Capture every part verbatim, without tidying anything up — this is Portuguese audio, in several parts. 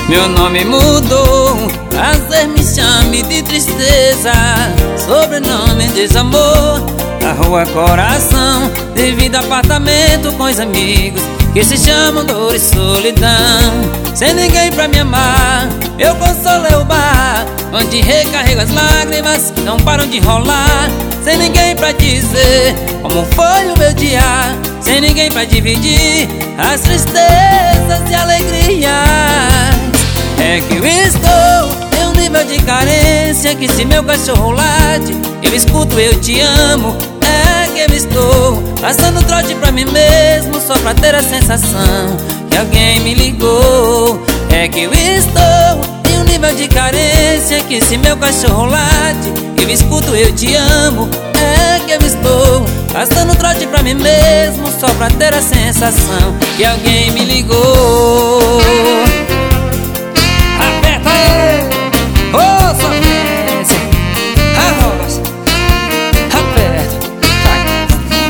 Meu nome mudou, prazer me chame de tristeza, sobrenome desamor, na rua coração, devido a apartamento com os amigos que se chamam dor e solidão. Sem ninguém pra me amar, eu consolei o bar, onde recarrego as lágrimas que não param de rolar. Sem ninguém pra dizer como foi o meu dia, sem ninguém pra dividir as tristezas e alegrias. É que eu estou em um nível de carência que se meu cachorro late, eu escuto eu te amo. É que eu estou passando trote pra mim mesmo, só pra ter a sensação que alguém me ligou. É que eu estou em um nível de carência que se meu cachorro late, eu escuto eu te amo. É que eu estou passando trote pra mim mesmo, só pra ter a sensação que alguém me ligou. Aperta aí, ô oh, sofrência, arroz, aperta, vai.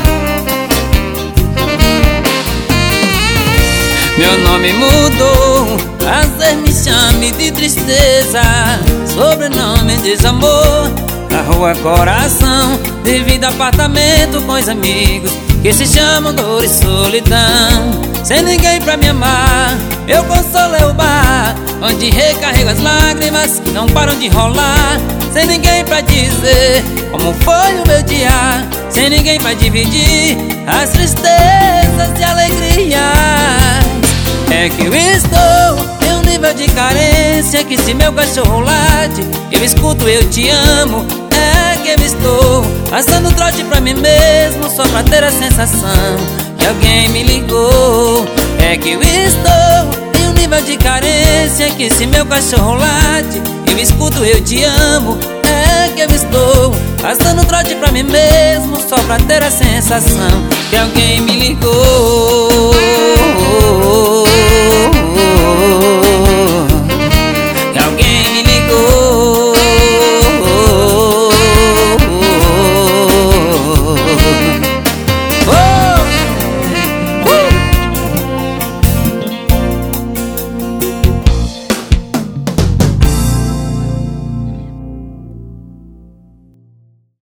Meu nome mudou, prazer me chame de tristeza, sobrenome desamor, na rua coração, devido a apartamento com os amigos que se chamam dor e solidão. Sem ninguém pra me amar, eu consolei o bar, onde recarrego as lágrimas que não param de rolar. Sem ninguém pra dizer como foi o meu dia, sem ninguém pra dividir as tristezas e alegrias. É que eu estou em um nível de carência que se meu cachorro late, eu escuto eu te amo. É que eu estou passando trote pra mim mesmo, só pra ter a sensação que alguém me ligou. É que eu estou em um nível de carência que se meu cachorro late, eu escuto eu te amo. É que eu estou passando trote pra mim mesmo, só pra ter a sensação que alguém me ligou.